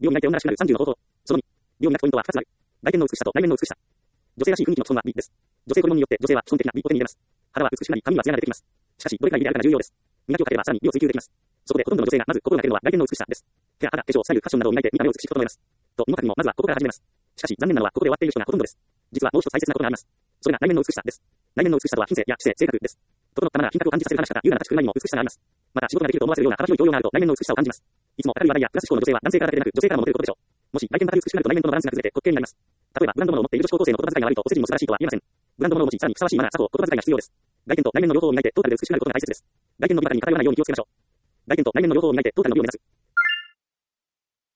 美容に泣いて女らしくなる30の方法。その2、美容に泣くポイントは2つある。外見の美しさと内面の美しさ。女性らしい雰囲気の基本は美です。女性ホルモンによって女性は基本的な美を手に入れます。肌は美しくなり、髪は艶が出てきます。しかし、どれくらい美であるかが重要です。磨きをかければさらに美を追求できます。そこでほとんどの女性がまず心がけるのは外見の美しさです。手や肌、化粧、スタイル、ファッションなどを磨いて見た目を美しく整えます。と、身もにもまずはここから始めます。しかし、残念なのはここで終わっている人がほとんどです。実はもう一つ大切なことがあります。それが内面の美しさです。内面の美しさとは品性や知性、性格です。整ったまま品格を感じさせる話し方、優雅な確かにも美しさがあります。また仕事ができると思わせるような幅広い教養があると内面の美しさを感じます。いつも明るい話題やプラス思考の女性は男性からだけでなく女性からもモテることでしょう。もし外見ばかり美しくなると内面とのバランスが崩れて滑稽になります。例えばブランド物を持っている女子高校生の言葉遣いが悪いとお世辞にも素晴らしいとは言えません。ブランド物を持ちさらにふさわしいマナー、作法、言葉遣いが必要です。外見と内面の両方を磨いてトータルで美しくなることが大切です。外見の美ばかりに偏らないように気をつけましょう。外見と内面の両方を磨いてトータルの美を目指す。